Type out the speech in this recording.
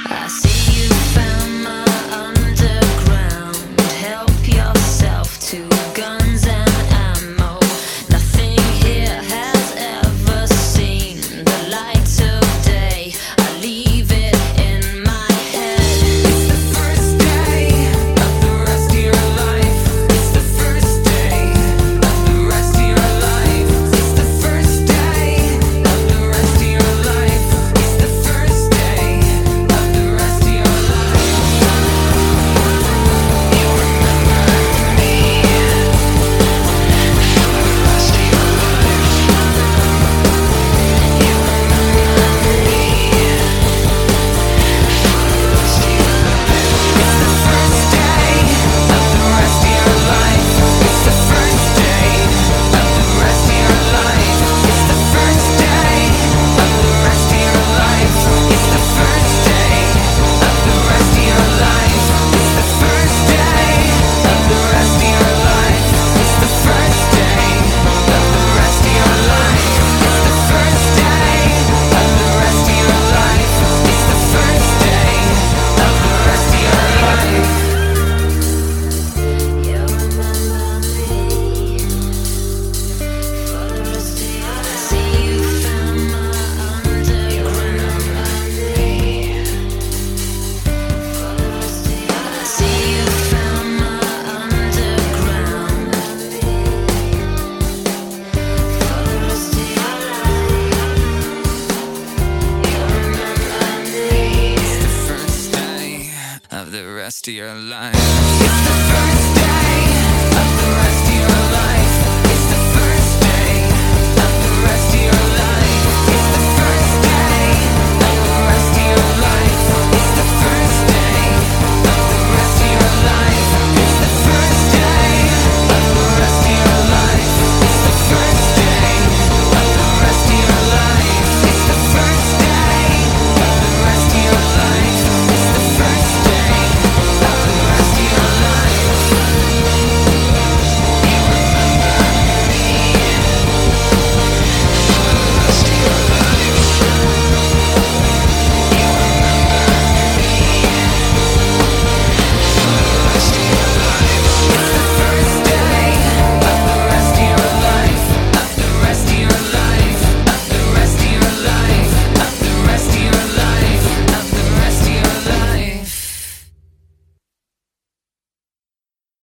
I see you found my underground. Help yourself to guns and ammo. Nothing here has ever seen the light of day. I leave it in my head. It's the first day of the rest of your life. It's the first day of the rest of your life. It's the first day of the rest of your life. It's the first day of the rest of your life. You remember me for the rest of your life. You remember me for the rest of your life. It's the first day of the rest of your life. It's the first day of the rest of your life. It's the first day of the rest of your life. It's the first day of the rest of your life. It's the first day of the rest of your life. It's the first day of the rest of your life. It's the first day of the rest of your life. It's the first day of the rest of your life. You remember me for the rest of your life. I see you found my underground. For the rest of your life. I see you found my underground. For the rest of your life. You remember me. It's the first day of the rest of your life. It's the first